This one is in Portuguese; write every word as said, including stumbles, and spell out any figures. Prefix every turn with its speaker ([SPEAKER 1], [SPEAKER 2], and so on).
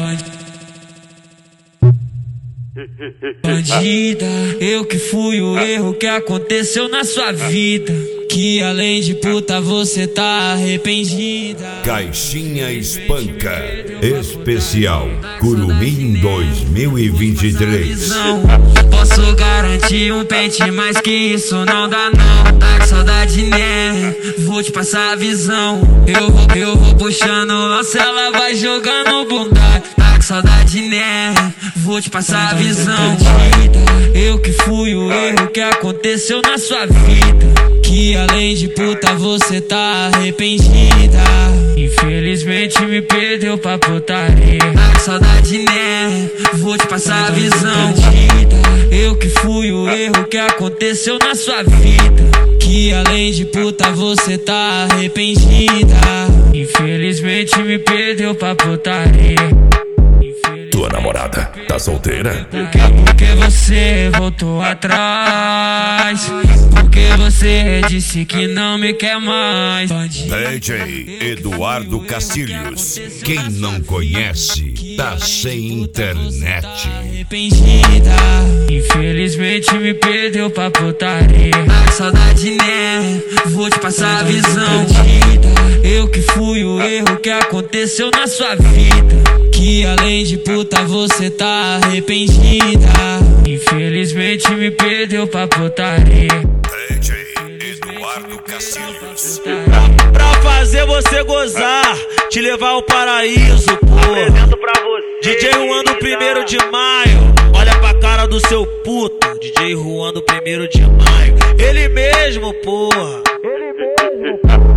[SPEAKER 1] Bandida, eu que fui o erro que aconteceu na sua vida, que além de puta você tá arrependida.
[SPEAKER 2] Caixinha Espanca Especial Curumim dois mil e vinte e três.
[SPEAKER 1] Não posso garantir um pente, mas que isso não dá não. Tá com saudade, né? Vou te passar a visão. Eu vou, eu vou puxando o lance, ela vai jogando bunda. Tá com saudade, né? Vou te passar a visão. Eu que fui o erro que aconteceu na sua vida, que além de puta você tá arrependida. Infelizmente me perdeu pra putaria. Tá com saudade, né? Vou te passar a visão. Eu que fui o erro que aconteceu na sua vida, que além de puta você tá arrependida. Infelizmente me perdeu pra putaria.
[SPEAKER 2] Tua namorada tá solteira?
[SPEAKER 1] Porque, porque você voltou atrás, porque você disse que não me quer mais.
[SPEAKER 2] D J Eduardo Castilhos, quem não conhece, tá sem internet.
[SPEAKER 1] Arrependida, infelizmente me perdeu pra putaria. Tá com saudade, né? Vou te passar a visão. Eu que fui o erro que aconteceu na sua vida, que além de puta você tá arrependida. Infelizmente me perdeu pra putaria.
[SPEAKER 2] D J Eduardo Castilhos.
[SPEAKER 3] Pra, pra fazer você gozar, te levar ao paraíso, porra. D J Juan do primeiro de maio, olha pra cara do seu puto. D J Juan do primeiro de maio, ele mesmo, porra. Ele mesmo.